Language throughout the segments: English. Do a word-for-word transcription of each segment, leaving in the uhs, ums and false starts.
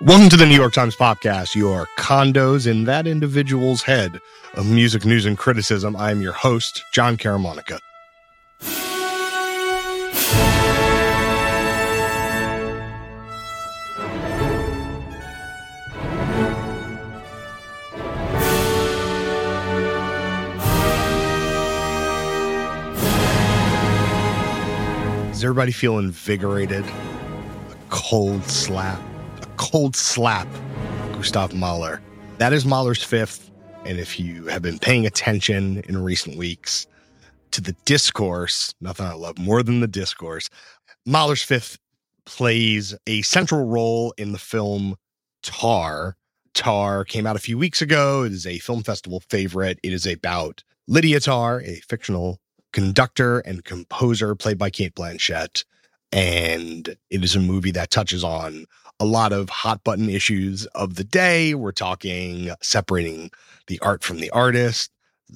Welcome to the New York Times Podcast, your condos in that individual's head of music news and criticism. I am your host, John Caramonica. Does everybody feel invigorated? A cold slap. Cold slap, Gustav Mahler. That is Mahler's Fifth. And if you have been paying attention in recent weeks to the discourse, nothing I love more than the discourse, Mahler's Fifth plays a central role in the film Tar. Tar came out a few weeks ago. It is a film festival favorite. It is about Lydia Tarr, a fictional conductor and composer played by Cate Blanchett. And it is a movie that touches on a lot of hot button issues of the day. We're talking separating the art from the artist,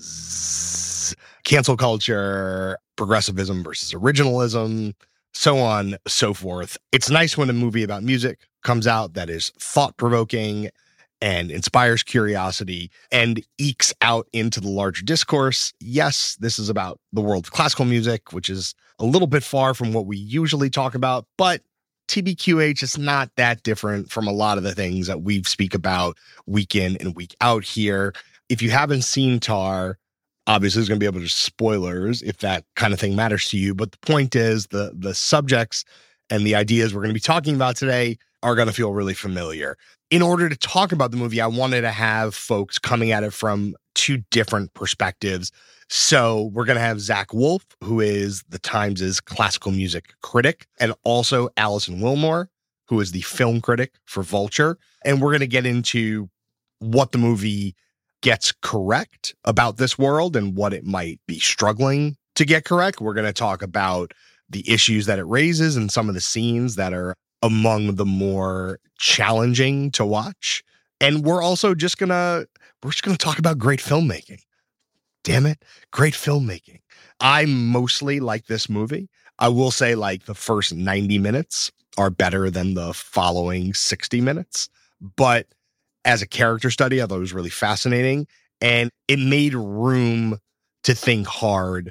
zzz, cancel culture, progressivism versus originalism, so on, so forth. It's nice when a movie about music comes out that is thought-provoking and inspires curiosity and ekes out into the larger discourse. Yes, this is about the world of classical music, which is a little bit far from what we usually talk about, but T B Q H is not that different from a lot of the things that we speak about week in and week out here. If you haven't seen Tar, obviously there's going to be able to spoilers if that kind of thing matters to you. But the point is the, the subjects and the ideas we're going to be talking about today are going to feel really familiar. In order to talk about the movie, I wanted to have folks coming at it from two different perspectives. So we're going to have Zach Wolf, who is the Times' classical music critic, and also Alison Willmore, who is the film critic for Vulture. And we're going to get into what the movie gets correct about this world and what it might be struggling to get correct. We're going to talk about the issues that it raises and some of the scenes that are among the more challenging to watch. And we're also just going to, we're just going to talk about great filmmaking. Damn it. Great filmmaking. I mostly like this movie. I will say like the first ninety minutes are better than the following sixty minutes. But as a character study, I thought it was really fascinating. And it made room to think hard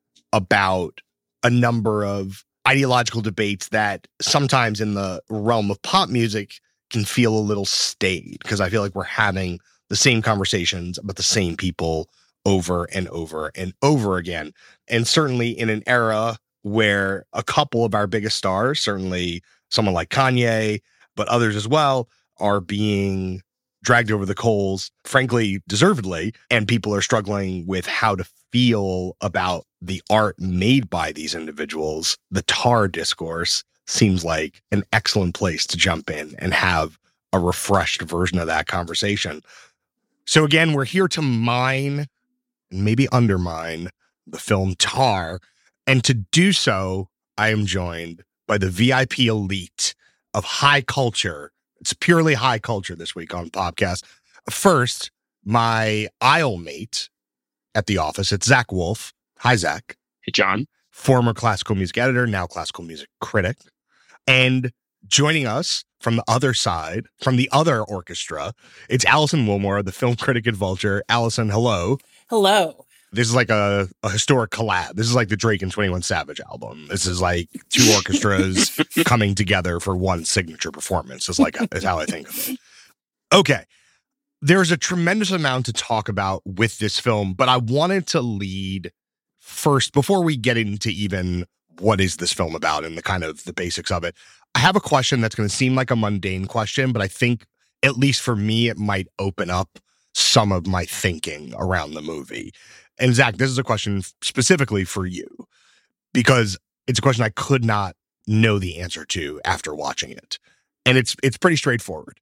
about a number of ideological debates that sometimes in the realm of pop music can feel a little staid, because I feel like we're having the same conversations about the same people over and over and over again. And certainly in an era where a couple of our biggest stars, certainly someone like Kanye, but others as well, are being dragged over the coals, frankly, deservedly, and people are struggling with how to feel about the art made by these individuals, the Tar discourse seems like an excellent place to jump in and have a refreshed version of that conversation. So again, we're here to mine and maybe undermine the film Tar. And to do so, I am joined by the V I P elite of high culture. It's purely high culture this week on the podcast. First, my aisle mate at the office, it's Zach Wolf. Hi, Zach. Hey, John. Former classical music editor, now classical music critic. And joining us from the other side, from the other orchestra, it's Alison Willmore, the film critic at Vulture. Alison, hello. Hello. This is like a, a historic collab. This is like the Drake and twenty-one Savage album. This is like two orchestras coming together for one signature performance. Is like is how I think of it. Okay. There's a tremendous amount to talk about with this film, but I wanted to lead first, before we get into even what is this film about and the kind of the basics of it. I have a question that's going to seem like a mundane question, but I think, at least for me, it might open up some of my thinking around the movie. And Zach, this is a question specifically for you, because it's a question I could not know the answer to after watching it. And it's it's pretty straightforward.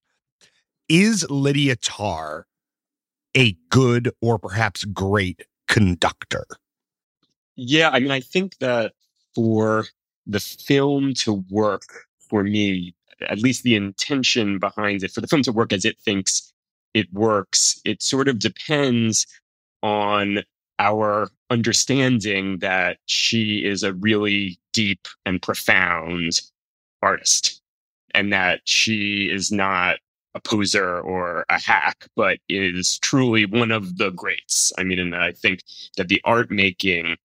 Is Lydia Tarr a good or perhaps great conductor? Yeah, I mean, I think that for the film to work for me, at least the intention behind it, for the film to work as it thinks it works, it sort of depends on our understanding that she is a really deep and profound artist, and that she is not a poser or a hack, but is truly one of the greats. I mean, and I think that the art making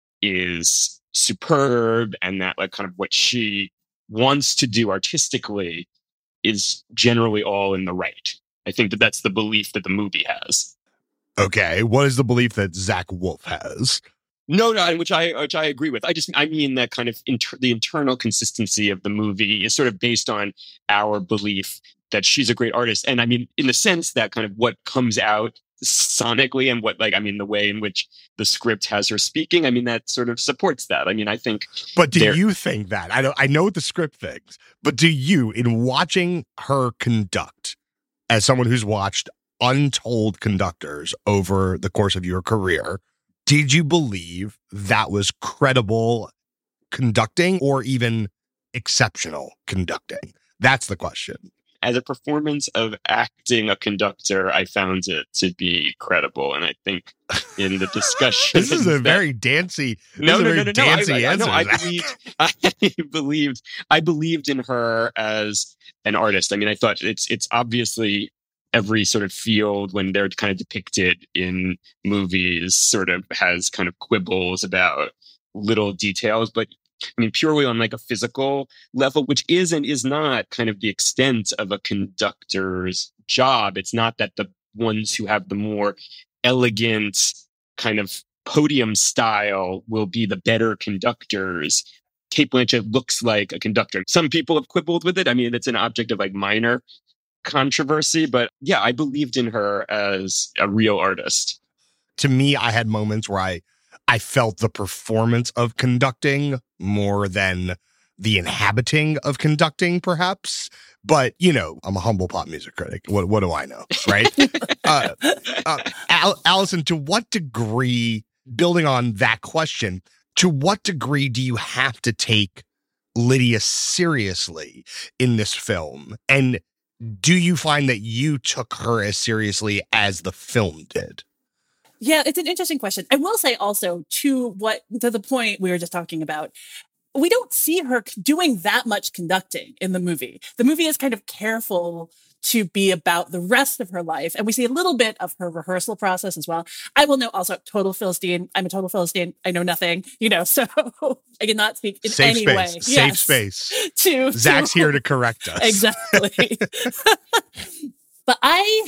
is superb, and that like kind of what she wants to do artistically is generally all in the right. I think that that's the belief that the movie has. Okay, what is the belief that Zach Wolf has? No, no, which I which I agree with. I just I mean that kind of inter- the internal consistency of the movie is sort of based on our belief that she's a great artist, and I mean in the sense that kind of what comes out sonically and what like I mean the way in which the script has her speaking. I mean that sort of supports that. I mean I think. But do you think that I don't? I know what the script thinks, but do you, in watching her conduct, as someone who's watched untold conductors over the course of your career, did you believe that was credible conducting or even exceptional conducting? That's the question. As a performance of acting a conductor, I found it to be credible. And I think in the discussion... this is a that, very dancey, no, no, no, no, no, dancey no, I, I, answer. No, I believed, I believed, I believed in her as an artist. I mean, I thought it's, it's obviously every sort of field when they're kind of depicted in movies sort of has kind of quibbles about little details, but I mean, purely on like a physical level, which is and is not kind of the extent of a conductor's job. It's not that the ones who have the more elegant kind of podium style will be the better conductors. Cate Blanchett looks like a conductor. Some people have quibbled with it. I mean, it's an object of like minor controversy, but yeah, I believed in her as a real artist. To me, I had moments where I I felt the performance of conducting more than the inhabiting of conducting, perhaps. But, you know, I'm a humble pop music critic. What what do I know, right? uh, uh, Al- Allison, to what degree, building on that question, to what degree do you have to take Lydia seriously in this film? And do you find that you took her as seriously as the film did? Yeah, it's an interesting question. I will say also to what to the point we were just talking about, we don't see her doing that much conducting in the movie. The movie is kind of careful to be about the rest of her life. And we see a little bit of her rehearsal process as well. I will note also, total Philistine. I'm a total Philistine. I know nothing, you know, so I cannot speak in Safe any space. way. Safe yes, space. To, Zach's to, here to correct us. Exactly. But I,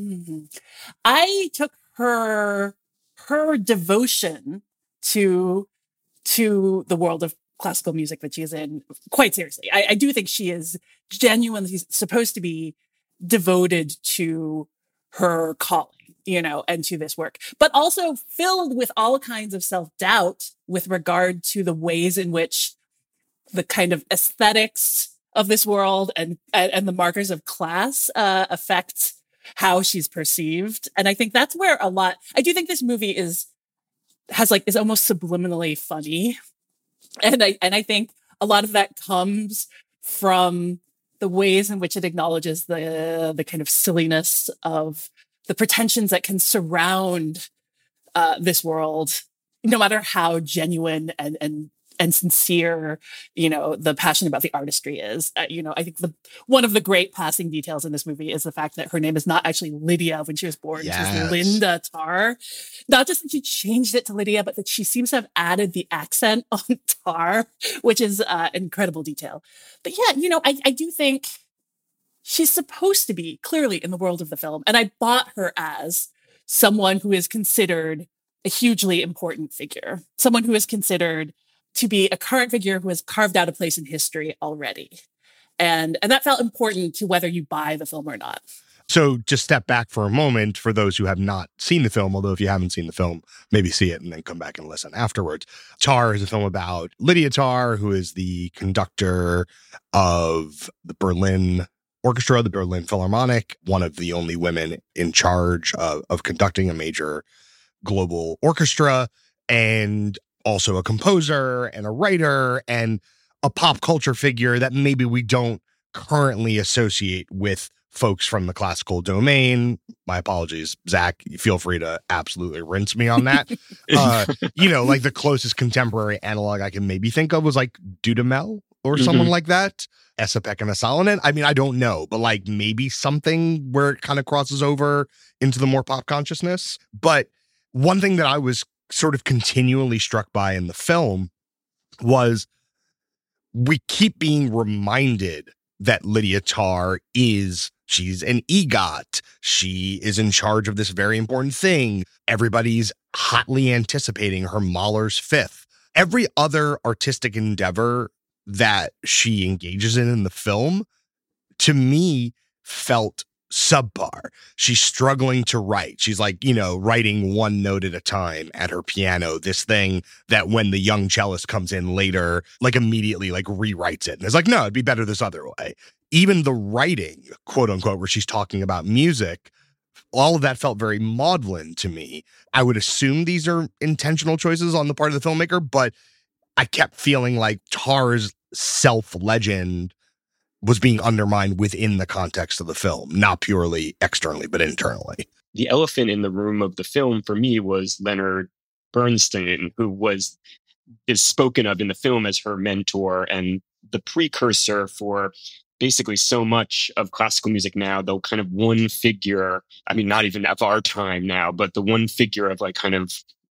I took her, her devotion to, to the world of classical music that she's in quite seriously. I, I do think she is genuinely supposed to be devoted to her calling, you know, and to this work, but also filled with all kinds of self-doubt with regard to the ways in which the kind of aesthetics of this world and, and, and the markers of class uh, affect how she's perceived. And I think that's where a lot, I do think this movie is, has like, is almost subliminally funny. And I, and I think a lot of that comes from the ways in which it acknowledges the, the kind of silliness of the pretensions that can surround uh, this world, no matter how genuine and, and, and sincere, you know, the passion about the artistry is. Uh, you know, I think the one of the great passing details in this movie is the fact that her name is not actually Lydia when she was born. Yes. She's Linda Tarr. Not just that she changed it to Lydia, but that she seems to have added the accent on Tarr, which is uh, an incredible detail. But yeah, you know, I, I do think she's supposed to be clearly in the world of the film. And I bought her as someone who is considered a hugely important figure, someone who is considered to be a current figure who has carved out a place in history already. And, and that felt important to whether you buy the film or not. So just step back for a moment for those who have not seen the film, although if you haven't seen the film, maybe see it and then come back and listen afterwards. Tarr is a film about Lydia Tarr, who is the conductor of the Berlin Orchestra, the Berlin Philharmonic, one of the only women in charge of, of conducting a major global orchestra, and also a composer and a writer and a pop culture figure that maybe we don't currently associate with folks from the classical domain. My apologies, Zach. Feel free to absolutely rinse me on that. uh, you know, like the closest contemporary analog I can maybe think of was like Dudamel or Mm-hmm. someone like that. Esa-Pekka Salonen. I mean, I don't know, but like maybe something where it kind of crosses over into the more pop consciousness. But one thing that I was sort of continually struck by in the film was we keep being reminded that Lydia Tarr is, she's an EGOT. She is in charge of this very important thing. Everybody's hotly anticipating her Mahler's Fifth. Every other artistic endeavor that she engages in in the film, to me, felt subpar. She's struggling to write. She's like, you know, writing one note at a time at her piano, this thing that when the young cellist comes in later, like immediately like rewrites it. And it's like, no, it'd be better this other way. Even the writing, quote unquote, where she's talking about music, all of that felt very maudlin to me. I would assume these are intentional choices on the part of the filmmaker, but I kept feeling like Tarr's self-legend was being undermined within the context of the film, not purely externally, but internally. The elephant in the room of the film for me was Leonard Bernstein, who was is spoken of in the film as her mentor and the precursor for basically so much of classical music now, though kind of one figure, I mean, not even of our time now, but the one figure of like kind of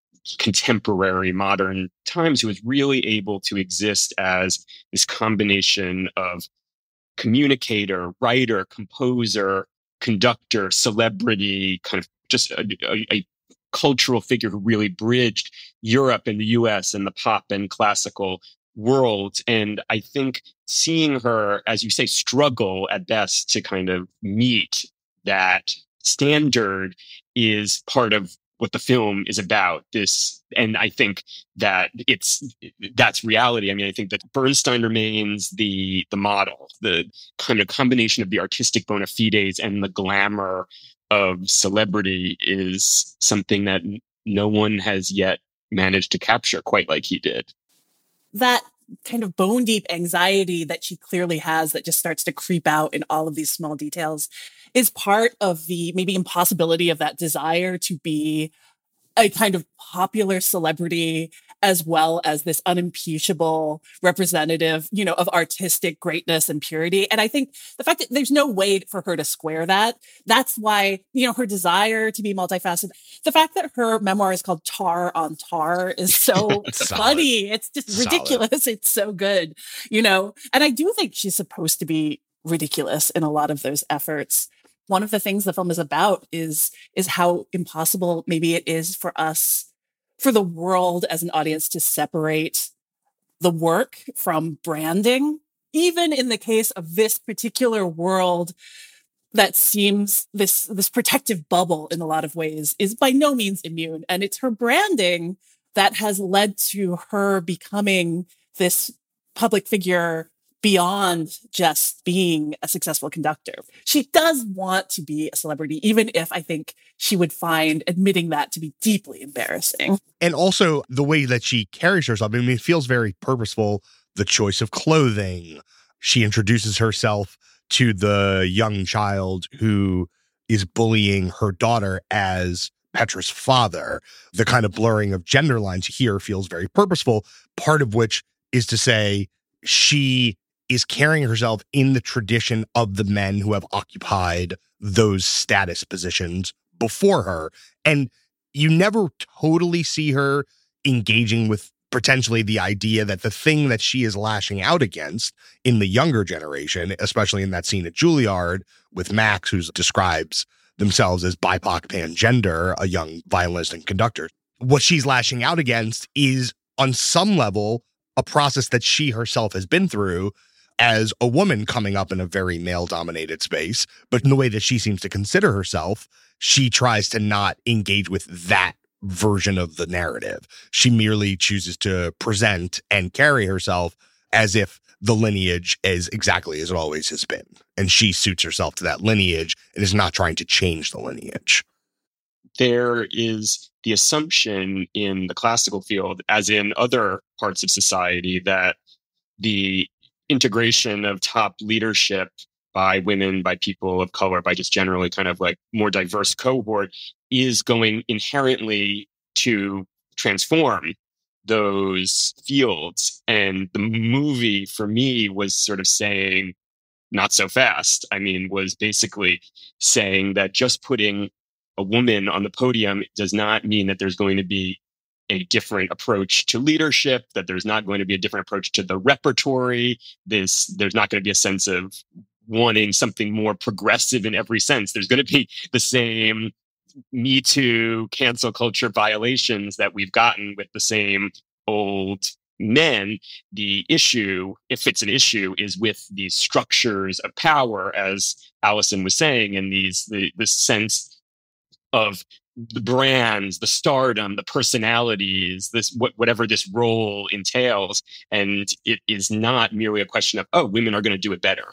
contemporary modern times who was really able to exist as this combination of communicator, writer, composer, conductor, celebrity, kind of just a, a, a cultural figure who really bridged Europe and the U S and the pop and classical worlds. And I think seeing her, as you say, struggle at best to kind of meet that standard is part of what the film is about. This, and I think that it's that's reality. I mean, I think that Bernstein remains the the model, the kind of combination of the artistic bona fides and the glamour of celebrity is something that no one has yet managed to capture quite like he did. That kind of bone deep anxiety that she clearly has that just starts to creep out in all of these small details is part of the maybe impossibility of that desire to be a kind of popular celebrity as well as this unimpeachable representative, you know, of artistic greatness and purity. And I think the fact that there's no way for her to square that, that's why, you know, her desire to be multifaceted, the fact that her memoir is called Tar on Tar is so funny. It's just Solid. ridiculous. It's so good, you know, and I do think she's supposed to be ridiculous in a lot of those efforts. One of the things the film is about is, is how impossible maybe it is for us, for the world as an audience to separate the work from branding, even in the case of this particular world that seems this, this protective bubble in a lot of ways is by no means immune. And it's her branding that has led to her becoming this public figure beyond just being a successful conductor. She does want to be a celebrity, even if I think she would find admitting that to be deeply embarrassing. And also the way that she carries herself, I mean, it feels very purposeful. The choice of clothing. She introduces herself to the young child who is bullying her daughter as Petra's father. The kind of blurring of gender lines here feels very purposeful, part of which is to say she is carrying herself in the tradition of the men who have occupied those status positions before her. And you never totally see her engaging with potentially the idea that the thing that she is lashing out against in the younger generation, especially in that scene at Juilliard with Max, who describes themselves as B I P O C pangender, a young violinist and conductor. What she's lashing out against is, on some level, a process that she herself has been through as a woman coming up in a very male-dominated space. But in the way that she seems to consider herself, she tries to not engage with that version of the narrative. She merely chooses to present and carry herself as if the lineage is exactly as it always has been. And she suits herself to that lineage and is not trying to change the lineage. There is the assumption in the classical field, as in other parts of society, that the integration of top leadership by women, by people of color, by just generally kind of like more diverse cohort is going inherently to transform those fields. And the movie for me was sort of saying, not so fast. I mean, was basically saying that just putting a woman on the podium does not mean that there's going to be a different approach to leadership, that there's not going to be a different approach to the repertory. This, there's not going to be a sense of wanting something more progressive in every sense. There's going to be the same Me Too cancel culture violations that we've gotten with the same old men. The issue, if it's an issue, is with these structures of power, as Allison was saying, and these the the sense of the brands, the stardom, the personalities, this what, whatever this role entails. And it is not merely a question of, oh, women are going to do it better.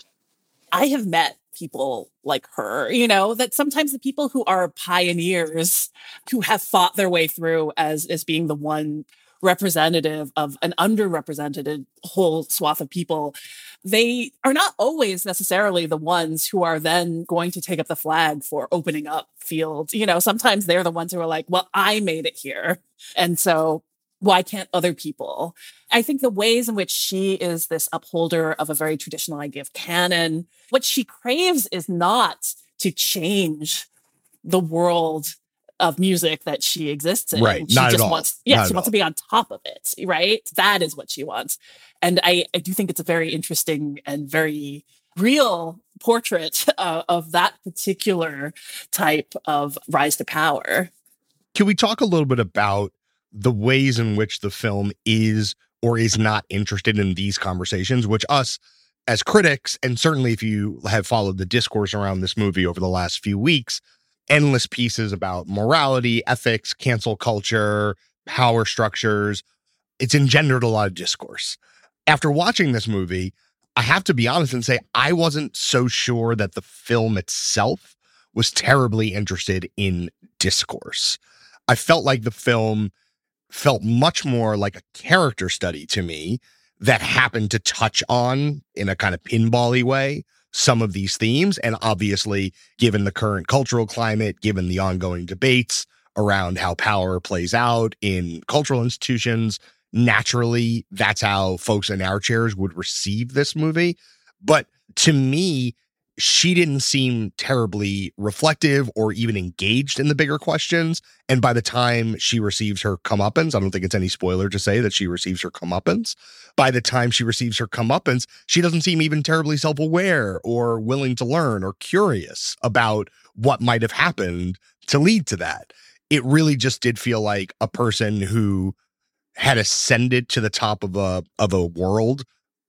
I have met people like her, you know, that sometimes the people who are pioneers, who have fought their way through as, as being the one representative of an underrepresented whole swath of people, they are not always necessarily the ones who are then going to take up the flag for opening up fields. You know, sometimes they're the ones who are like, well, I made it here. And so why can't other people? I think the ways in which she is this upholder of a very traditional idea of canon, what she craves is not to change the world of music that she exists in. Right. She Not just at all. wants, yeah, Not she at wants all. to be on top of it, right? That is what she wants. And I, I do think it's a very interesting and very real portrait uh, of that particular type of rise to power. Can we talk a little bit about the ways in which the film is or is not interested in these conversations, which us as critics, and certainly if you have followed the discourse around this movie over the last few weeks, endless pieces about morality, ethics, cancel culture, power structures, it's engendered a lot of discourse. After watching this movie, I have to be honest and say I wasn't so sure that the film itself was terribly interested in discourse. I felt like the film felt much more like a character study to me that happened to touch on, in a kind of pinball-y way, some of these themes. And obviously, given the current cultural climate, given the ongoing debates around how power plays out in cultural institutions, naturally, that's how folks in our chairs would receive this movie. But to me, she didn't seem terribly reflective or even engaged in the bigger questions. And by the time she receives her comeuppance, I don't think it's any spoiler to say that she receives her comeuppance. By the time she receives her comeuppance, she doesn't seem even terribly self-aware or willing to learn or curious about what might have happened to lead to that. It really just did feel like a person who had ascended to the top of a of a world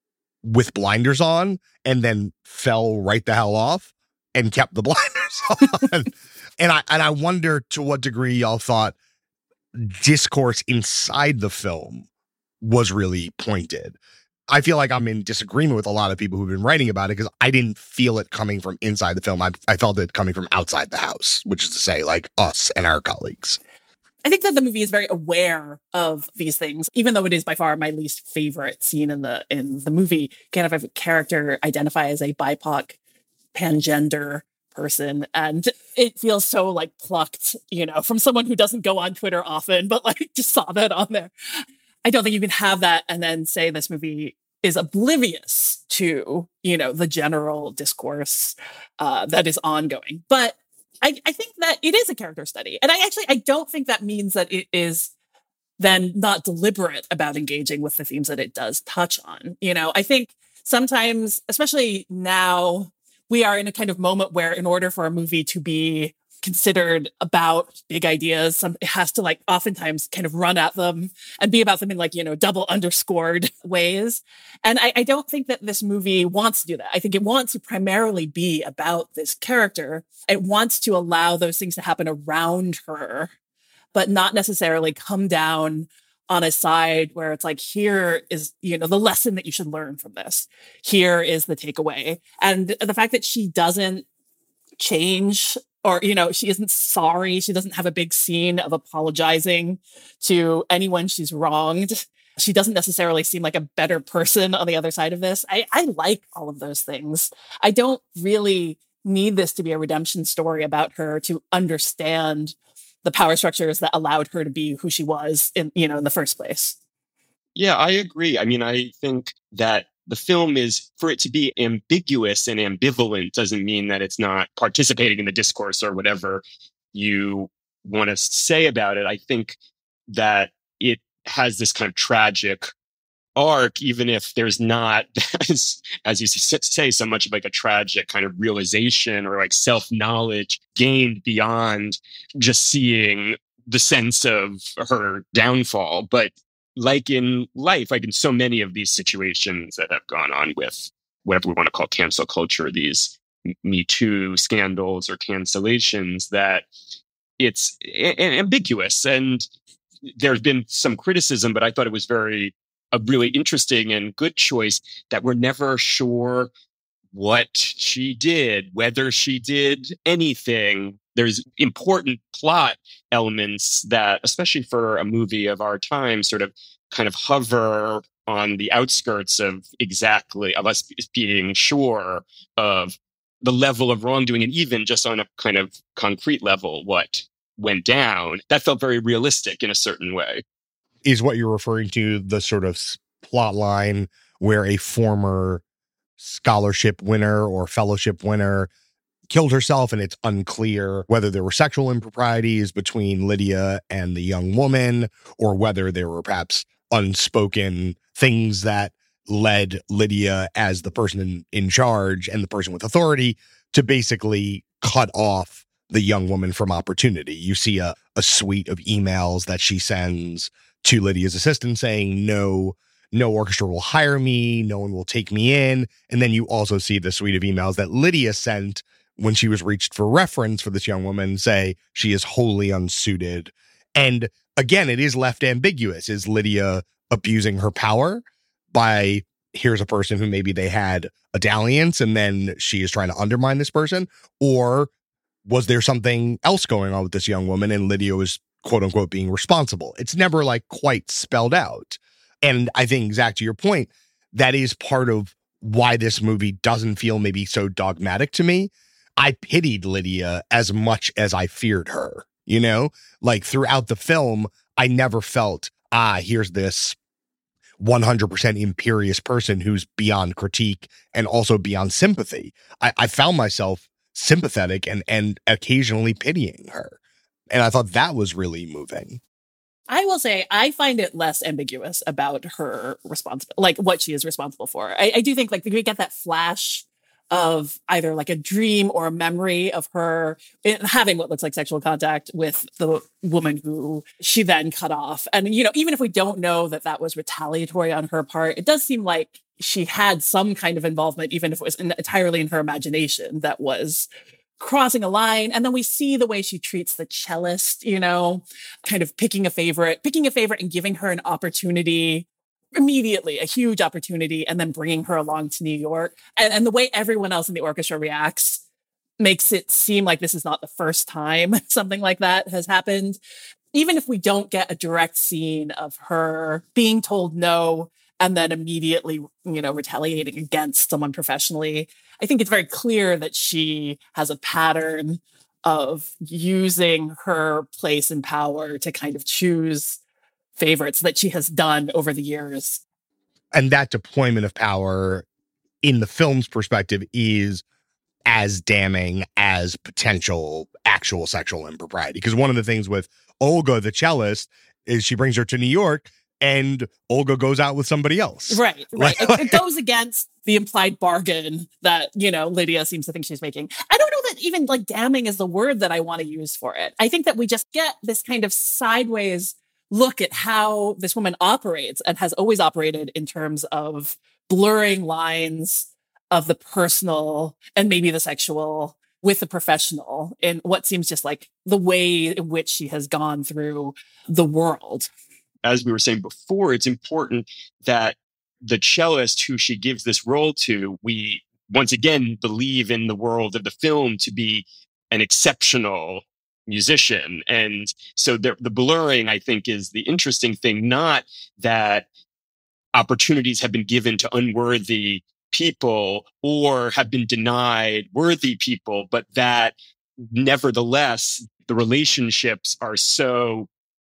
with blinders on and then fell right the hell off and kept the blinders on. And I and I wonder to what degree y'all thought discourse inside the film was really pointed. I feel like I'm in disagreement with a lot of people who've been writing about it because I didn't feel it coming from inside the film. I, I felt it coming from outside the house, which is to say, like us and our colleagues. I think that the movie is very aware of these things, even though it is by far my least favorite scene in the in the movie. Kind of have a character identify as a B I P O C pangender person, and it feels so like plucked, you know, from someone who doesn't go on Twitter often, but like just saw that on there. I don't think you can have that and then say this movie is oblivious to, you know, the general discourse uh, that is ongoing. But I, I think that it is a character study. And I actually, I don't think that means that it is then not deliberate about engaging with the themes that it does touch on. You know, I think sometimes, especially now, we are in a kind of moment where in order for a movie to be considered about big ideas, some, it has to like oftentimes kind of run at them and be about them in like, you know, double underscored ways. And I, I don't think that this movie wants to do that. I think it wants to primarily be about this character. It wants to allow those things to happen around her, but not necessarily come down on a side where it's like, here is, you know, the lesson that you should learn from this. Here is the takeaway. And the fact that she doesn't change, or, you know, she isn't sorry. She doesn't have a big scene of apologizing to anyone she's wronged. She doesn't necessarily seem like a better person on the other side of this. I, I like all of those things. I don't really need this to be a redemption story about her to understand the power structures that allowed her to be who she was in, you know, in the first place. Yeah, I agree. I mean, I think that the film is, for it to be ambiguous and ambivalent doesn't mean that it's not participating in the discourse or whatever you want to say about it. I think that it has this kind of tragic arc, even if there's not, as, as you say, so much of like a tragic kind of realization or like self-knowledge gained beyond just seeing the sense of her downfall. But like in life, like in so many of these situations that have gone on with whatever we want to call cancel culture, these Me Too scandals or cancellations, that it's a- a- ambiguous. And there's been some criticism, but I thought it was very a really interesting and good choice that we're never sure what she did, whether she did anything. There's important plot elements that, especially for a movie of our time, sort of kind of hover on the outskirts of exactly of us being sure of the level of wrongdoing, and even just on a kind of concrete level, what went down. That felt very realistic in a certain way. Is what you're referring to the sort of plot line where a former scholarship winner or fellowship winner killed herself, and it's unclear whether there were sexual improprieties between Lydia and the young woman, or whether there were perhaps unspoken things that led Lydia, as the person in, in charge and the person with authority, to basically cut off the young woman from opportunity. You see a, a suite of emails that she sends to Lydia's assistant saying, no, no orchestra will hire me, no one will take me in. And then you also see the suite of emails that Lydia sent when she was reached for reference for this young woman, say she is wholly unsuited. And again, it is left ambiguous. Is Lydia abusing her power by, here's a person who maybe they had a dalliance and then she is trying to undermine this person? Or was there something else going on with this young woman and Lydia was quote unquote being responsible? It's never like quite spelled out. And I think, Zach, to your point, that is part of why this movie doesn't feel maybe so dogmatic to me. I pitied Lydia as much as I feared her, you know, like throughout the film, I never felt, ah, here's this one hundred percent imperious person who's beyond critique and also beyond sympathy. I, I found myself sympathetic and, and occasionally pitying her. And I thought that was really moving. I will say I find it less ambiguous about her responsibility, like what she is responsible for. I, I do think like we get that flash of either like a dream or a memory of her having what looks like sexual contact with the woman who she then cut off. And, you know, even if we don't know that that was retaliatory on her part, it does seem like she had some kind of involvement, even if it was in, entirely in her imagination, that was crossing a line. And then we see the way she treats the cellist, you know, kind of picking a favorite, picking a favorite and giving her an opportunity immediately, a huge opportunity, and then bringing her along to New York. And, and the way everyone else in the orchestra reacts makes it seem like this is not the first time something like that has happened. Even if we don't get a direct scene of her being told no and then immediately, you know, retaliating against someone professionally, I think it's very clear that she has a pattern of using her place in power to kind of choose favorites that she has done over the years. And that deployment of power in the film's perspective is as damning as potential actual sexual impropriety. Because one of the things with Olga, the cellist, is she brings her to New York and Olga goes out with somebody else. Right, right. it, it goes against the implied bargain that, you know, Lydia seems to think she's making. I don't know that even like damning is the word that I want to use for it. I think that we just get this kind of sideways look at how this woman operates and has always operated in terms of blurring lines of the personal and maybe the sexual with the professional in what seems just like the way in which she has gone through the world. As we were saying before, it's important that the cellist who she gives this role to, we once again believe in the world of the film to be an exceptional musician. And so the, the blurring, I think, is the interesting thing, not that opportunities have been given to unworthy people or have been denied worthy people, but that nevertheless, the relationships are so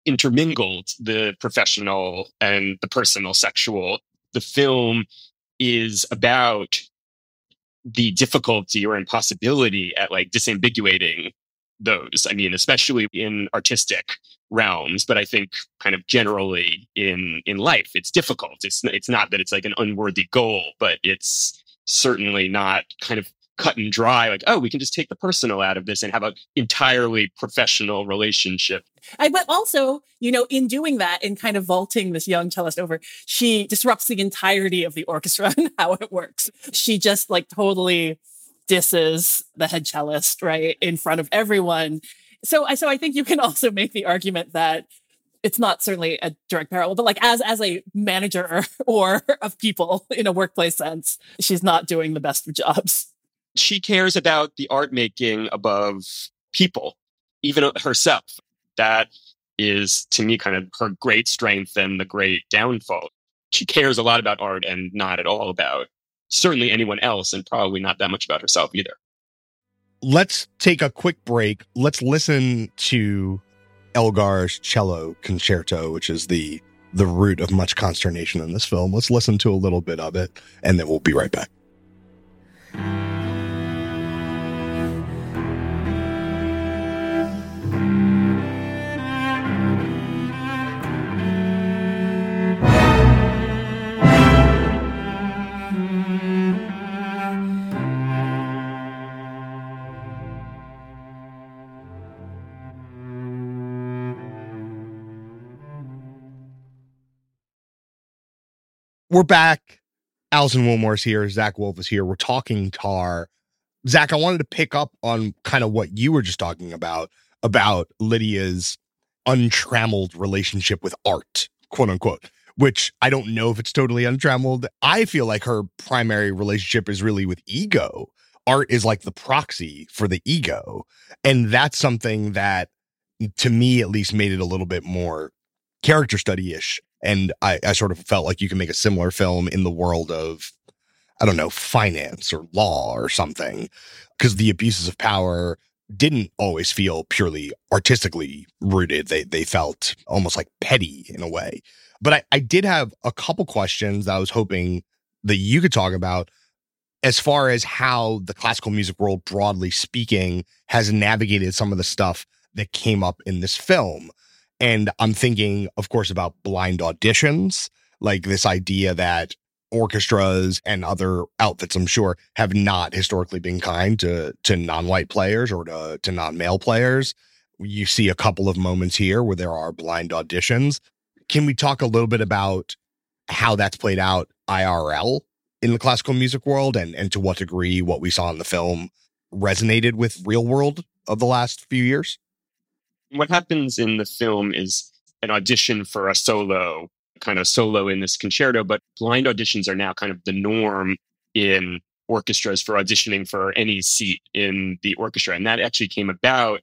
intermingled the professional and the personal sexual. The film is about the difficulty or impossibility at like disambiguating those. I mean, especially in artistic realms, but I think kind of generally in in life, it's difficult. It's it's not that it's like an unworthy goal, but it's certainly not kind of cut and dry. Like, oh, we can just take the personal out of this and have an entirely professional relationship. I, but also, you know, in doing that, in kind of vaulting this young cellist over, she disrupts the entirety of the orchestra and how it works. She just like totally disses the head cellist, right, in front of everyone. So I so I think you can also make the argument that it's not certainly a direct parallel, but like as as a manager or of people in a workplace sense, she's not doing the best of jobs. She cares about the art making above people, even herself. That is, to me, kind of her great strength and the great downfall. She cares a lot about art and not at all about certainly anyone else, and probably not that much about herself either. Let's take a quick break. Let's listen to Elgar's cello concerto, which is the the root of much consternation in this film. Let's listen to a little bit of it, and then we'll be right back. We're back. Alison Willmore's here. Zach Wolf is here. We're talking Tar. Zach, I wanted to pick up on kind of what you were just talking about, about Lydia's untrammeled relationship with art, quote unquote, which I don't know if it's totally untrammeled. I feel like her primary relationship is really with ego. Art is like the proxy for the ego. And that's something that, to me at least, made it a little bit more character study-ish. And I, I sort of felt like you can make a similar film in the world of, I don't know, finance or law or something, because the abuses of power didn't always feel purely artistically rooted. They they felt almost like petty in a way. But I, I did have a couple questions that I was hoping that you could talk about as far as how the classical music world, broadly speaking, has navigated some of the stuff that came up in this film. And I'm thinking, of course, about blind auditions, like this idea that orchestras and other outfits, I'm sure, have not historically been kind to to non-white players or to, to non-male players. You see a couple of moments here where there are blind auditions. Can we talk a little bit about how that's played out I R L in the classical music world, and, and to what degree what we saw in the film resonated with real world of the last few years? What happens in the film is an audition for a solo, kind of solo in this concerto, but blind auditions are now kind of the norm in orchestras for auditioning for any seat in the orchestra. And that actually came about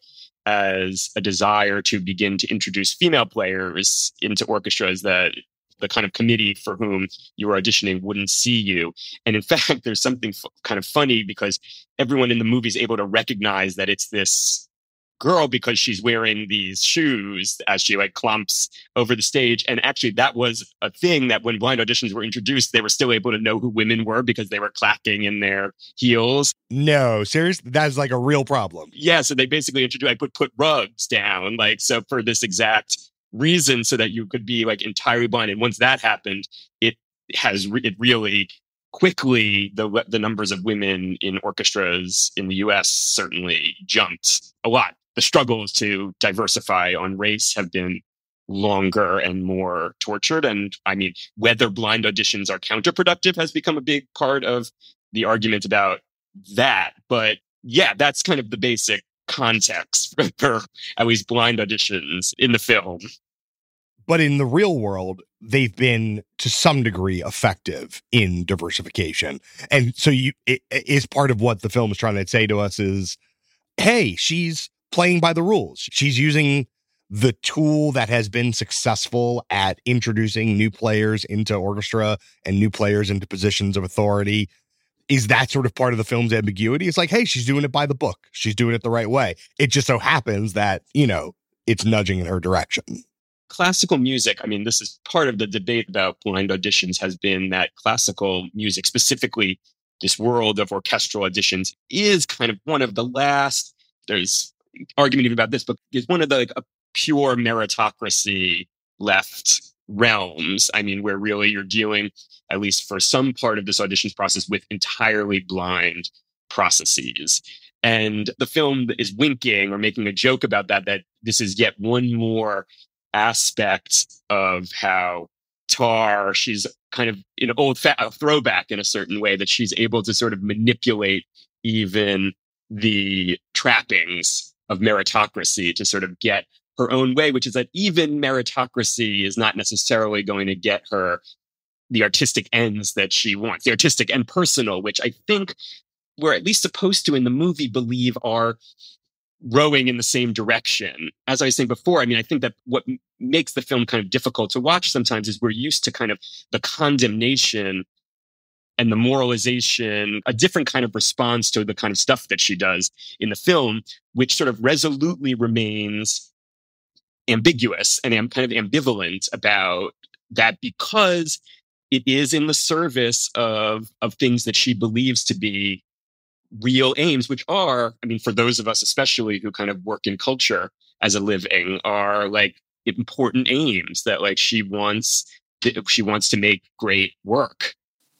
as a desire to begin to introduce female players into orchestras that the kind of committee for whom you were auditioning wouldn't see you. And in fact, there's something f- kind of funny because everyone in the movie is able to recognize that it's this girl because she's wearing these shoes as she like clumps over the stage. And actually that was a thing that when blind auditions were introduced, they were still able to know who women were because they were clacking in their heels. No, seriously, that's like a real problem. Yeah, so they basically introduced, like put, put rugs down, like, so for this exact reason, so that you could be like entirely blind. And once that happened, it has, re- it really quickly, the the numbers of women in orchestras in the U S certainly jumped a lot. The struggles to diversify on race have been longer and more tortured. And I mean, whether blind auditions are counterproductive has become a big part of the argument about that. But yeah, that's kind of the basic context for at least blind auditions in the film. But in the real world, they've been to some degree effective in diversification. And so you it, it is part of what the film is trying to say to us is, hey, she's playing by the rules. She's using the tool that has been successful at introducing new players into orchestra and new players into positions of authority. Is that sort of part of the film's ambiguity? It's like, hey, she's doing it by the book. She's doing it the right way. It just so happens that, you know, it's nudging in her direction. classical music, I mean, this is part of the debate about blind auditions, has been that classical music, specifically this world of orchestral auditions, is kind of one of the last, there's argument even about this, but is one of the like, a pure meritocracy left realms. I mean, where really you're dealing, at least for some part of this auditions process, with entirely blind processes. And the film is winking or making a joke about that, that this is yet one more aspect of how Tar, she's kind of an old fa- a throwback in a certain way, that she's able to sort of manipulate even the trappings of meritocracy to sort of get her own way, which is that even meritocracy is not necessarily going to get her the artistic ends that she wants, the artistic and personal, which I think we're at least supposed to in the movie believe are rowing in the same direction. As I was saying before, I mean, I think that what m- makes the film kind of difficult to watch sometimes is we're used to kind of the condemnation and the moralization, a different kind of response to the kind of stuff that she does in the film, which sort of resolutely remains ambiguous and am kind of ambivalent about that, because it is in the service of, of things that she believes to be real aims, which are, I mean, for those of us especially who kind of work in culture as a living, are like important aims that like she wants, she wants to make great work.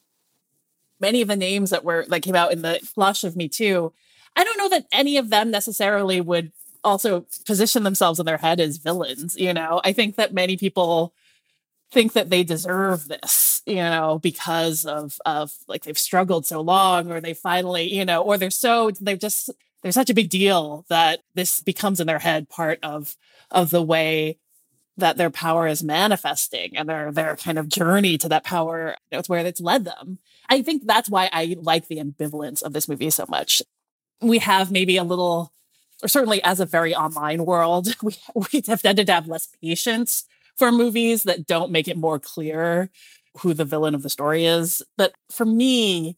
Many of the names that were that came out in the flush of Me Too, I don't know that any of them necessarily would also position themselves in their head as villains. You know, I think that many people think that they deserve this, you know, because of of like they've struggled so long, or they finally, you know, or they're so they're just they're such a big deal that this becomes in their head part of of the way that their power is manifesting and their their kind of journey to that power. You know, it's where it's led them. I think that's why I like the ambivalence of this movie so much. We have maybe a little, or certainly as a very online world, we we have tended to have less patience for movies that don't make it more clear who the villain of the story is. But for me,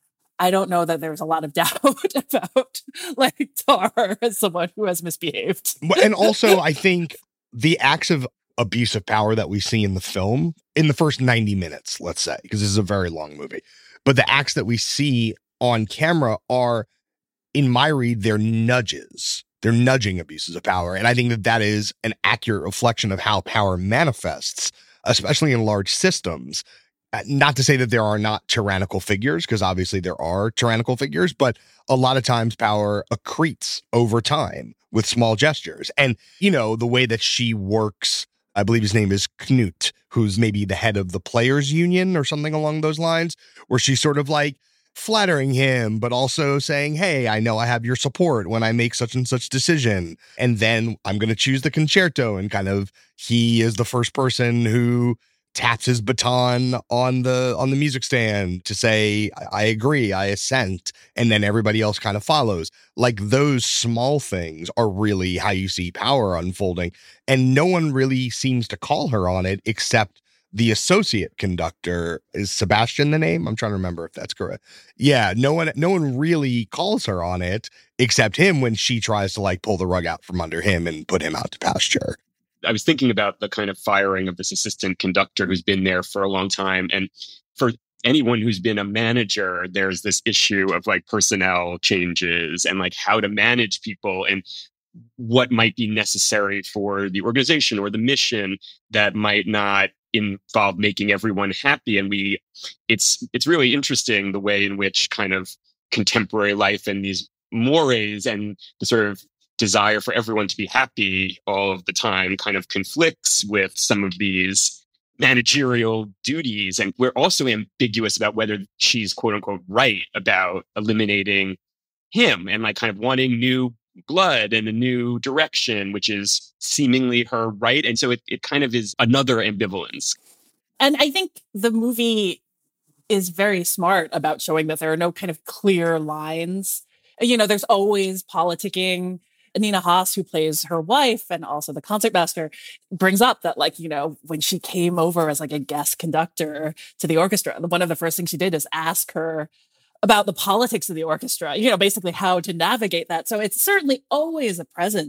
I don't know that there's a lot of doubt about like Tar as someone who has misbehaved. And also, I think the acts of abuse of power that we see in the film in the first ninety minutes, let's say, because this is a very long movie, but the acts that we see on camera are, in my read, they're nudges. They're nudging abuses of power. And I think that that is an accurate reflection of how power manifests, especially in large systems. Uh, Not to say that there are not tyrannical figures, because obviously there are tyrannical figures, but a lot of times power accretes over time with small gestures. And, you know, the way that she works, I believe his name is Knut, who's maybe the head of the players union or something along those lines, where she's sort of like flattering him, but also saying, hey, I know I have your support when I make such and such decision. And then I'm going to choose the concerto, and kind of he is the first person who taps his baton on the on the music stand to say, I, I agree, I assent. And then everybody else kind of follows. Like, those small things are really how you see power unfolding. And no one really seems to call her on it except the associate conductor. Is Sebastian the name? I'm trying to remember if that's correct. Yeah, no one no one really calls her on it except him when she tries to like pull the rug out from under him and put him out to pasture. I was thinking about the kind of firing of this assistant conductor who's been there for a long time. And for anyone who's been a manager, there's this issue of like personnel changes and like how to manage people and what might be necessary for the organization or the mission that might not involve making everyone happy. And we, it's, it's really interesting the way in which kind of contemporary life and these mores and the sort of desire for everyone to be happy all of the time kind of conflicts with some of these managerial duties. And we're also ambiguous about whether she's quote unquote right about eliminating him and like kind of wanting new blood and a new direction, which is seemingly her right. And so it, it kind of is another ambivalence. And I think the movie is very smart about showing that there are no kind of clear lines. You know, there's always politicking. Nina Haas, who plays her wife and also the concertmaster, brings up that, like, you know, when she came over as like a guest conductor to the orchestra, one of the first things she did is ask her about the politics of the orchestra, you know, basically how to navigate that. So it's certainly always a presence.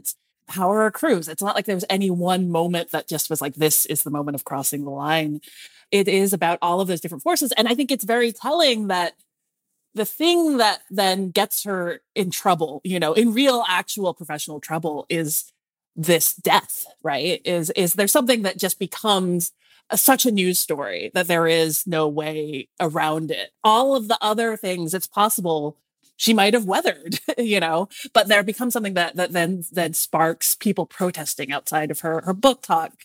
power accrues. It's not like there was any one moment that just was like, this is the moment of crossing the line. It is about all of those different forces. And I think it's very telling that the thing that then gets her in trouble, you know, in real, actual professional trouble, is this death, right? Is is there something that just becomes a, such a news story that there is no way around it. All of the other things, it's possible she might have weathered, you know, but there becomes something that that then then sparks people protesting outside of her her book talk.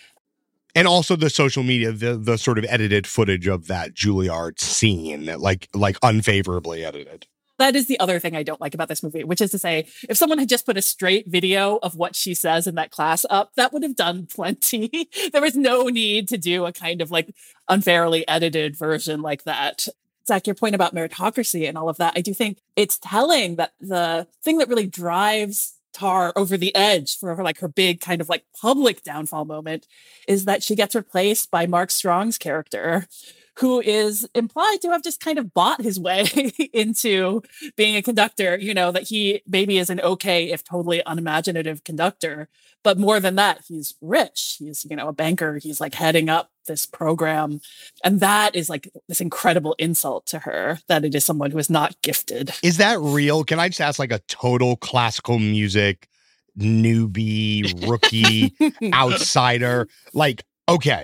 And also the social media, the the sort of edited footage of that Juilliard scene, like like unfavorably edited. That is the other thing I don't like about this movie, which is to say, if someone had just put a straight video of what she says in that class up, that would have done plenty. There was no need to do a kind of like unfairly edited version like that. Zach, your point about meritocracy and all of that, I do think it's telling that the thing that really drives Tar over the edge for her, like her big kind of like public downfall moment, is that she gets replaced by Mark Strong's character, who is implied to have just kind of bought his way into being a conductor, you know, that he maybe is an okay, if totally unimaginative conductor. But more than that, he's rich. He's, you know, a banker. He's like heading up this program. And that is like this incredible insult to her, that it is someone who is not gifted. Is that real? Can I just ask, like, a total classical music newbie, rookie, outsider? Like, okay.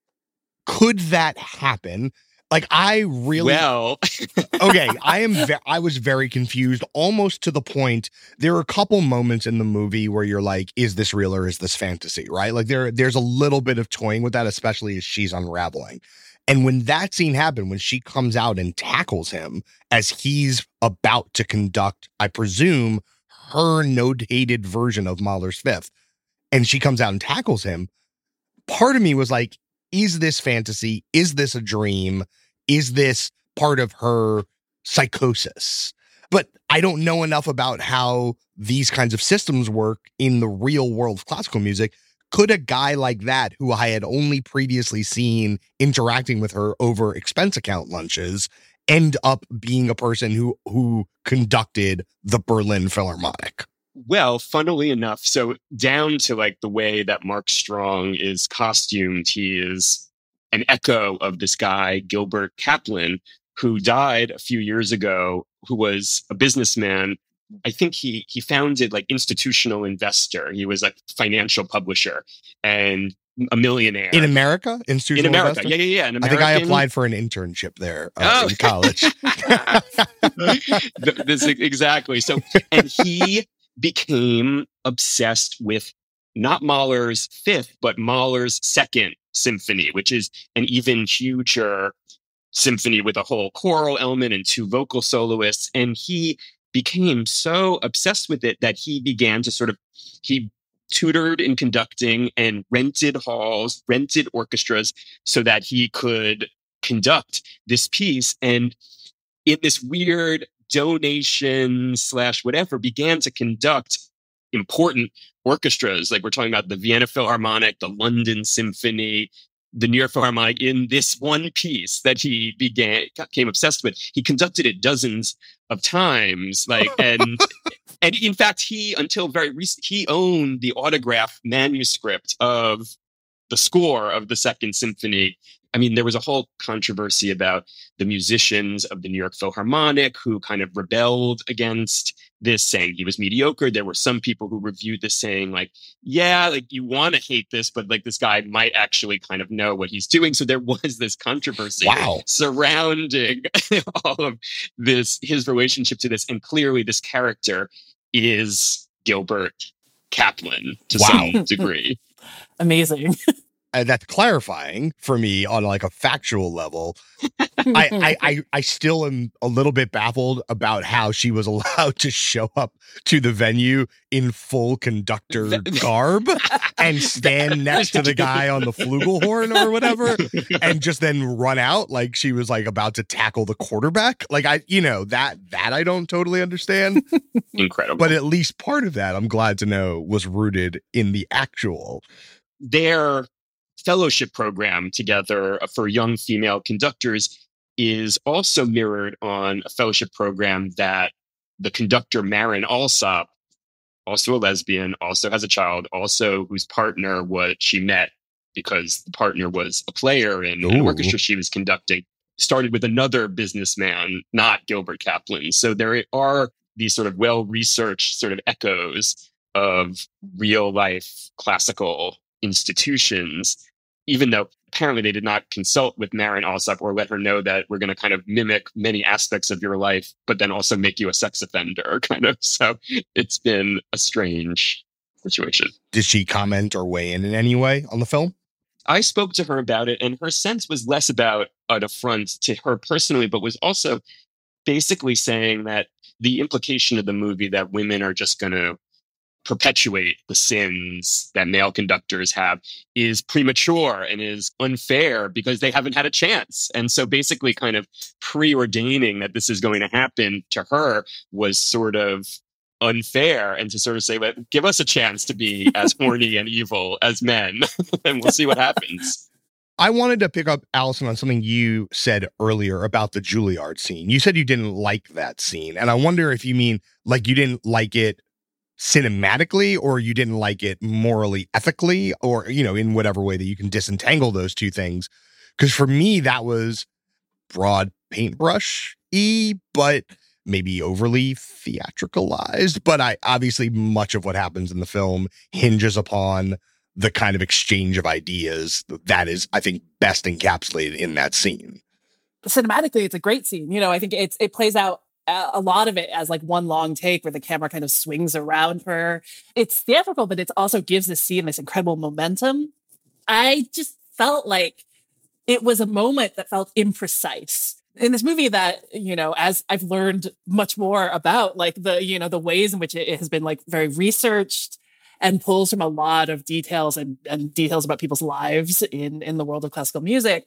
Could that happen? Like, I really, well, okay, I am, ve- I was very confused, almost to the point, there are a couple moments in the movie where you're like, is this real or is this fantasy, right? Like, there, there's a little bit of toying with that, especially as she's unraveling. And when that scene happened, when she comes out and tackles him as he's about to conduct, I presume, her notated version of Mahler's Fifth, and she comes out and tackles him, part of me was like, is this fantasy? Is this a dream? Is this part of her psychosis? But I don't know enough about how these kinds of systems work in the real world of classical music. Could a guy like that, who I had only previously seen interacting with her over expense account lunches, end up being a person who who conducted the Berlin Philharmonic? Well, funnily enough, so down to like the way that Mark Strong is costumed, he is an echo of this guy, Gilbert Kaplan, who died a few years ago, who was a businessman. I think he he founded like Institutional Investor. He was a financial publisher and a millionaire. In America? Institutional in America. Investor? Yeah, yeah, yeah. An I think I American- applied for an internship there uh, Oh. in college. this, exactly. So, and he became obsessed with not Mahler's Fifth, but Mahler's Second Symphony, which is an even huger symphony with a whole choral element and two vocal soloists. And he became so obsessed with it that he began to sort of, he tutored in conducting and rented halls, rented orchestras so that he could conduct this piece. And in this weird donation slash whatever, began to conduct important orchestras. Like we're talking about the Vienna Philharmonic, the London Symphony, the New York Philharmonic, in this one piece that he began, became obsessed with. He conducted it dozens of times. Like, and, and in fact, he, until very recent, he owned the autograph manuscript of the score of the Second Symphony. I mean, there was a whole controversy about the musicians of the New York Philharmonic who kind of rebelled against this, saying he was mediocre. There were some people who reviewed this saying like, yeah, like you want to hate this, but like this guy might actually kind of know what he's doing. So there was this controversy Wow. surrounding all of this, his relationship to this. And clearly this character is Gilbert Kaplan to Wow. some degree. Amazing. Uh, that's clarifying for me on like a factual level. I, I, I, I still am a little bit baffled about how she was allowed to show up to the venue in full conductor garb and stand next to the guy on the flugelhorn or whatever, and just then run out like she was like about to tackle the quarterback. Like I, you know, that that I don't totally understand. Incredible. But at least part of that, I'm glad to know, was rooted in the actual. Their fellowship program together for young female conductors is also mirrored on a fellowship program that the conductor Marin Alsop also a lesbian, also has a child, also whose partner was she met because the partner was a player in an orchestra she was conducting, started with another businessman, not Gilbert Kaplan. So there are these sort of well-researched sort of echoes of real-life classical institutions, even though apparently they did not consult with Marin Alsop or let her know that we're going to kind of mimic many aspects of your life, but then also make you a sex offender, kind of. So it's been a strange situation. Did she comment or weigh in in any way on the film? I spoke to her about it, and her sense was less about an affront to her personally, but was also basically saying that the implication of the movie that women are just going to perpetuate the sins that male conductors have is premature and is unfair because they haven't had a chance. And so basically kind of preordaining that this is going to happen to her was sort of unfair, and to sort of say, but give us a chance to be as horny and evil as men and we'll see what happens. I wanted to pick up, Allison, on something you said earlier about the Juilliard scene. You said you didn't like that scene, and I wonder if you mean like you didn't like it cinematically, or you didn't like it morally, ethically, or, you know, in whatever way that you can disentangle those two things. Because for me, that was broad paintbrush-y, but maybe overly theatricalized. But I obviously much of what happens in the film hinges upon the kind of exchange of ideas that is, I think, best encapsulated in that scene. Cinematically, it's a great scene. You know, I think it's it plays out a lot of it as like one long take where the camera kind of swings around her. It's theatrical, but it also gives the scene this incredible momentum. I just felt like it was a moment that felt imprecise in this movie that, you know, as I've learned much more about, like the, you know, the ways in which it has been like very researched and pulls from a lot of details and, and details about people's lives in, in the world of classical music.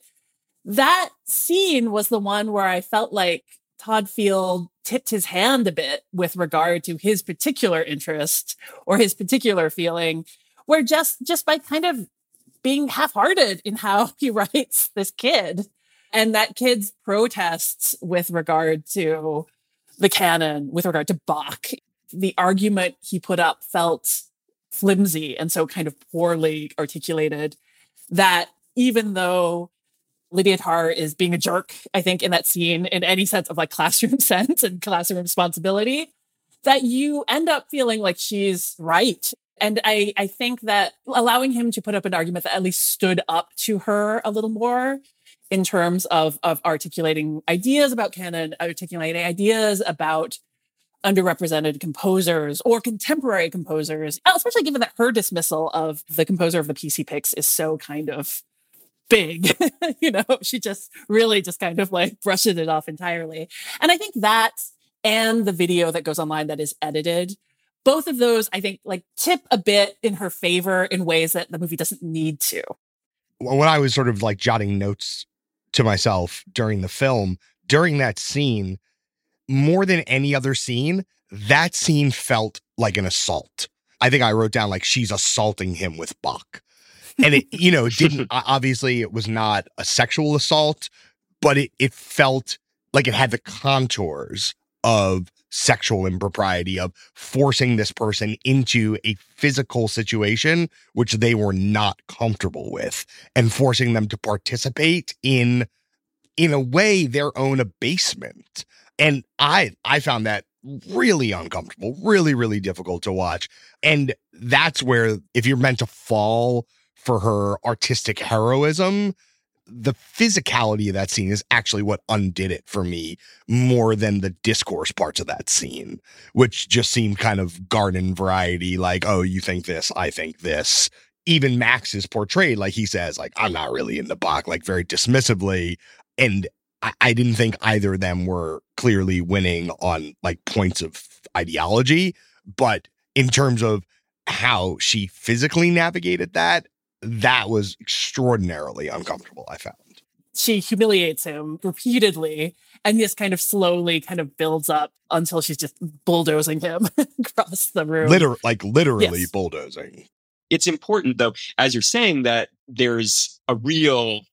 That scene was the one where I felt like Todd Field tipped his hand a bit with regard to his particular interest or his particular feeling, where just, just by kind of being half-hearted in how he writes this kid and that kid's protests with regard to the canon, with regard to Bach, the argument he put up felt flimsy and so kind of poorly articulated that even though Lydia Tarr is being a jerk, I think, in that scene, in any sense of like classroom sense and classroom responsibility, that you end up feeling like she's right. And I, I think that allowing him to put up an argument that at least stood up to her a little more in terms of, of articulating ideas about canon, articulating ideas about underrepresented composers or contemporary composers, especially given that her dismissal of the composer of the P C picks is so kind of big. You know, she just really just kind of like brushes it off entirely. And I think that and the video that goes online that is edited, both of those, I think, like tip a bit in her favor in ways that the movie doesn't need to. When I was sort of like jotting notes to myself during the film, during that scene, more than any other scene, that scene felt like an assault. I think I wrote down like she's assaulting him with Bach. And it, you know, it didn't, obviously it was not a sexual assault, but it, it felt like it had the contours of sexual impropriety, of forcing this person into a physical situation which they were not comfortable with and forcing them to participate in, in a way, their own abasement. And I, I found that really uncomfortable, really, really difficult to watch. And that's where, if you're meant to fall for her artistic heroism, the physicality of that scene is actually what undid it for me more than the discourse parts of that scene, which just seemed kind of garden variety, like, oh, you think this, I think this. Even Max is portrayed, like he says, like, I'm not really into Bach, like very dismissively. And I, I didn't think either of them were clearly winning on like points of ideology, but in terms of how she physically navigated that, that was extraordinarily uncomfortable, I found. She humiliates him repeatedly and just kind of slowly kind of builds up until she's just bulldozing him across the room. Liter- like literally Yes. bulldozing. It's important, though, as you're saying, that there's a real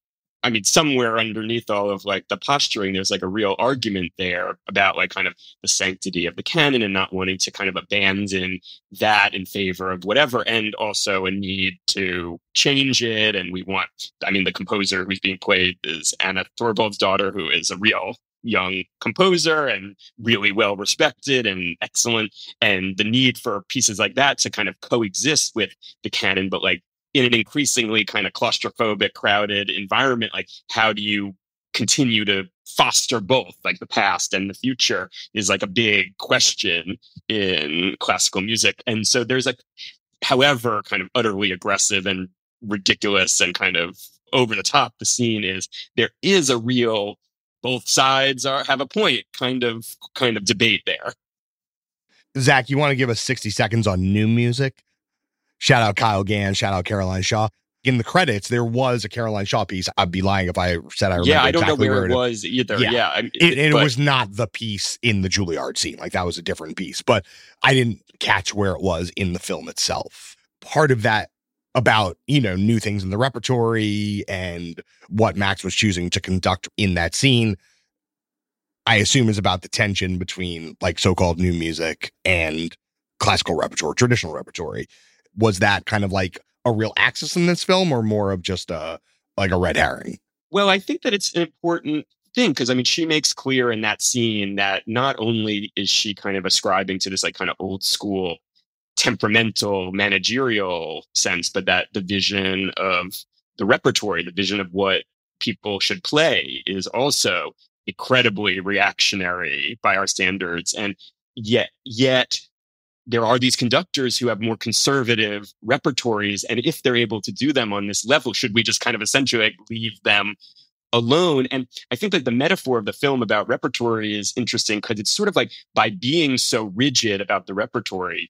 I mean, somewhere underneath all of like the posturing, there's like a real argument there about like kind of the sanctity of the canon and not wanting to kind of abandon that in favor of whatever, and also a need to change it. And we want, I mean, the composer who's being played is Anna Thorvald's daughter, who is a real young composer and really well respected and excellent. And the need for pieces like that to kind of coexist with the canon, but like in an increasingly kind of claustrophobic, crowded environment, like how do you continue to foster both, like the past and the future is like a big question in classical music. And so there's like, however kind of utterly aggressive and ridiculous and kind of over the top the scene is, there is a real both sides are have a point kind of kind of debate there. Zach, you want to give us sixty seconds on new music? Shout out Kyle Gann, shout out Caroline Shaw. In the credits, there was a Caroline Shaw piece. I'd be lying if I said I remember. Yeah, I don't exactly know where, where it was either. Yeah, yeah I, it, it but, was not the piece in the Juilliard scene. Like that was a different piece, but I didn't catch where it was in the film itself. Part of that about, you know, new things in the repertory and what Max was choosing to conduct in that scene, I assume is about the tension between like so-called new music and classical repertoire, traditional repertory. Was that kind of like a real axis in this film or more of just a, like a red herring? Well, I think that it's an important thing because, I mean, she makes clear in that scene that not only is she kind of ascribing to this like kind of old school temperamental managerial sense, but that the vision of the repertory, the vision of what people should play is also incredibly reactionary by our standards. And yet, yet there are these conductors who have more conservative repertories. And if they're able to do them on this level, should we just kind of essentially like leave them alone? And I think that the metaphor of the film about repertory is interesting because it's sort of like by being so rigid about the repertory,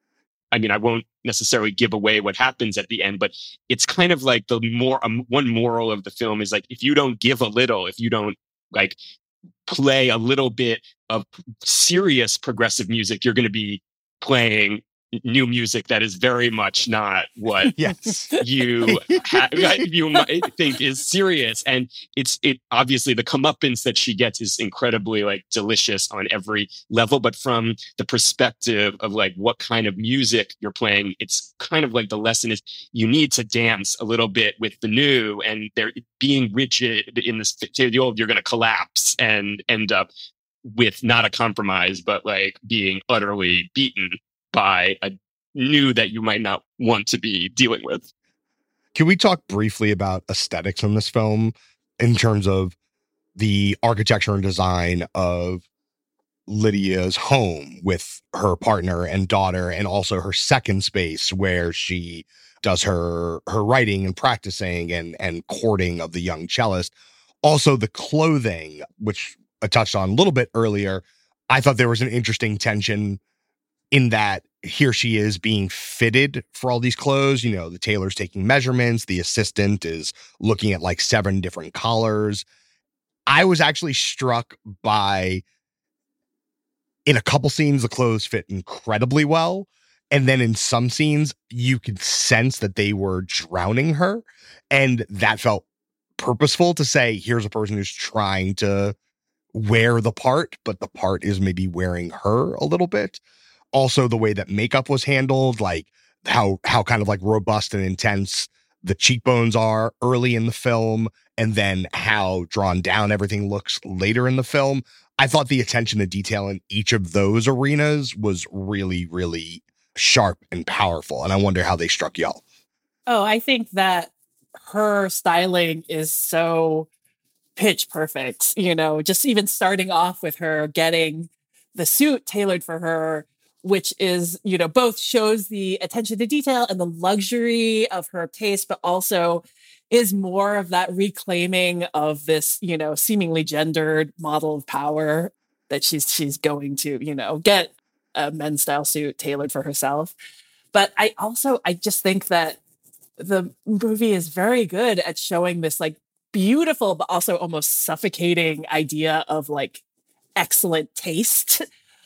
I mean, I won't necessarily give away what happens at the end, but it's kind of like the more um, one moral of the film is like, if you don't give a little, if you don't like play a little bit of serious progressive music, you're going to be playing new music that is very much not what yes. you ha- you might think is serious. And it's it obviously the comeuppance that she gets is incredibly like delicious on every level. But from the perspective of like what kind of music you're playing, it's kind of like the lesson is you need to dance a little bit with the new, and they're being rigid in this the old, you're going to collapse and end up with not a compromise, but like being utterly beaten by a new that you might not want to be dealing with. Can we talk briefly about aesthetics in this film in terms of the architecture and design of Lydia's home with her partner and daughter, and also her second space where she does her her writing and practicing and and courting of the young cellist. Also the clothing, which I touched on a little bit earlier. I thought there was an interesting tension in that here she is being fitted for all these clothes. You know, the tailor's taking measurements. The assistant is looking at like seven different collars. I was actually struck by, in a couple scenes, the clothes fit incredibly well. And then in some scenes, you could sense that they were drowning her. And that felt purposeful to say, here's a person who's trying to wear the part, but the part is maybe wearing her a little bit. Also, the way that makeup was handled, like how how kind of like robust and intense the cheekbones are early in the film, and then how drawn down everything looks later in the film. I thought the attention to detail in each of those arenas was really, really sharp and powerful. And I wonder how they struck y'all. Oh, I think that her styling is so pitch perfect, you know, just even starting off with her getting the suit tailored for her, which is, you know, both shows the attention to detail and the luxury of her taste, but also is more of that reclaiming of this, you know, seemingly gendered model of power that she's she's going to, you know, get a men's style suit tailored for herself. But I also, I just think that the movie is very good at showing this like beautiful, but also almost suffocating idea of like excellent taste.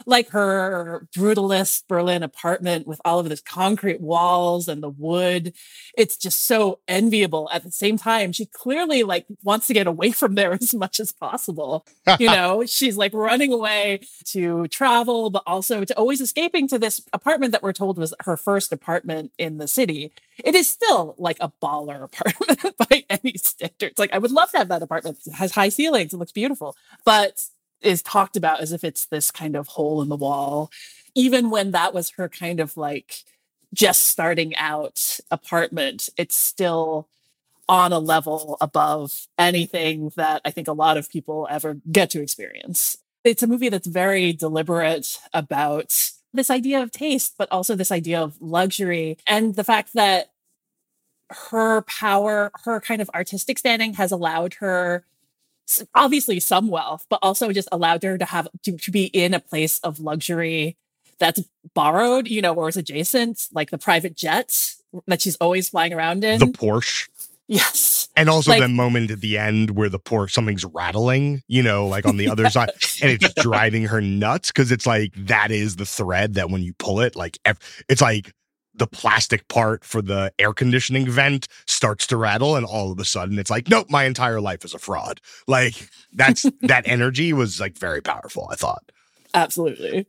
like her brutalist Berlin apartment with all of this concrete walls and the wood. It's just so enviable. At the same time, she clearly like wants to get away from there as much as possible. You know, she's like running away to travel, but also to always escaping to this apartment that we're told was her first apartment in the city. It is still like a baller apartment by any standards. Like I would love to have that apartment. It has high ceilings. It looks beautiful, but is talked about as if it's this kind of hole in the wall. Even when that was her kind of like just starting out apartment, it's still on a level above anything that I think a lot of people ever get to experience. It's a movie that's very deliberate about this idea of taste, but also this idea of luxury and the fact that her power, her kind of artistic standing has allowed her obviously some wealth, but also just allowed her to have to, to be in a place of luxury that's borrowed, you know, or is adjacent, like the private jet that she's always flying around in. The Porsche. Yes. And also like, the moment at the end where the Porsche, something's rattling, you know, like on the other side, and it's driving her nuts because it's like, that is the thread that when you pull it, like, it's like, the plastic part for the air conditioning vent starts to rattle, and all of a sudden it's like, nope, my entire life is a fraud. Like that's that energy was like very powerful, I thought. Absolutely.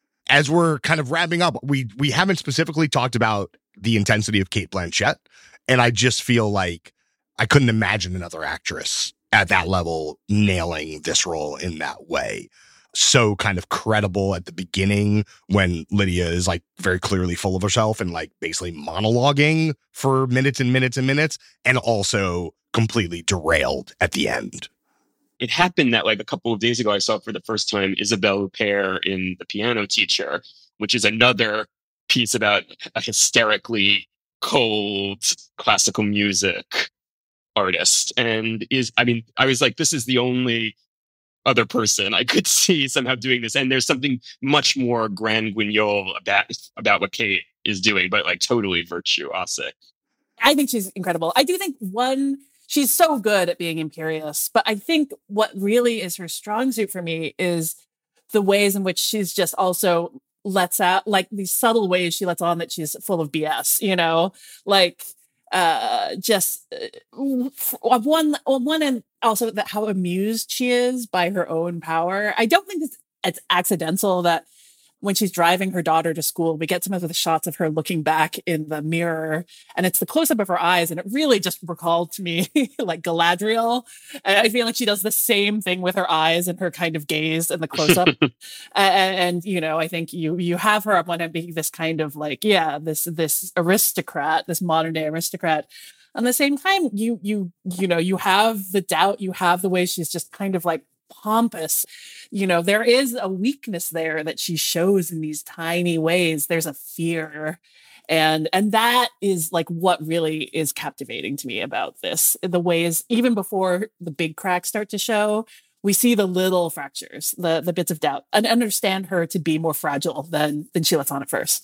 As we're kind of wrapping up, we we haven't specifically talked about the intensity of Cate Blanchett, and I just feel like I couldn't imagine another actress at that level nailing this role in that way. So kind of credible at the beginning when Lydia is like very clearly full of herself and like basically monologuing for minutes and minutes and minutes, and also completely derailed at the end. It happened that like a couple of days ago, I saw for the first time Isabelle Huppert in The Piano Teacher, which is another piece about a hysterically cold classical music artist. And is, I mean, I was like, this is the only other person I could see somehow doing this. And there's something much more grand guignol about, about what Cate is doing, but like totally virtuosic. I think she's incredible. I do think one, she's so good at being imperious, but I think what really is her strong suit for me is the ways in which she's just also lets out, like these subtle ways she lets on that she's full of B S, you know, like uh just uh, on one on one end also that how amused she is by her own power. I don't think it's, it's accidental that when she's driving her daughter to school, we get some of the shots of her looking back in the mirror, and it's the close-up of her eyes, and it really just recalled to me like Galadriel. And I feel like she does the same thing with her eyes and her kind of gaze and the close-up. and, and you know, I think you you have her on one hand being this kind of like, yeah, this this aristocrat, this modern day aristocrat. At the same time, you you you know, you have the doubt, you have the way she's just kind of like pompous. You know, there is a weakness there that she shows in these tiny ways. There's a fear. And and that is like what really is captivating to me about this. The ways, even before the big cracks start to show, we see the little fractures, the the bits of doubt, and understand her to be more fragile than than she lets on at first.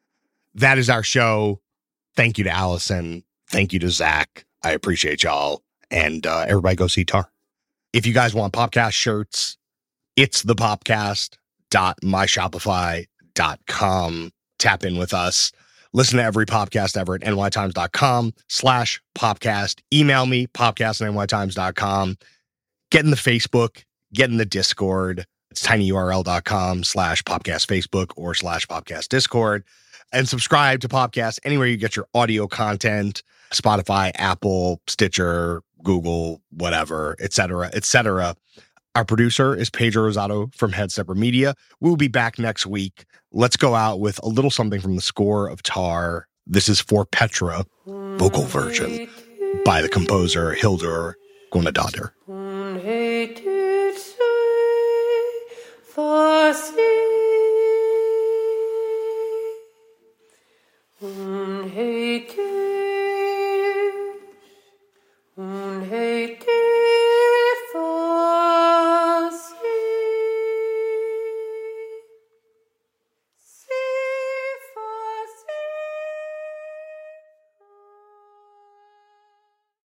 That is our show. Thank you to Allison. Thank you to Zach. I appreciate y'all. And uh, everybody go see Tar. If you guys want Popcast shirts, it's the popcast dot my shopify dot com. Tap in with us. Listen to every podcast ever at nytimes.com slash popcast. Email me, popcast at nytimes dot com. Get in the Facebook, get in the Discord. It's tinyurl.com slash popcast Facebook or slash popcast Discord. And subscribe to Popcast anywhere you get your audio content, Spotify, Apple, Stitcher, Google, whatever, et cetera, et cetera. Our producer is Pedro Rosado from Head Stepper Media. We'll be back next week. Let's go out with a little something from the score of Tar. This is For Petra, vocal version by the composer Hildur Guðnadóttir. Hey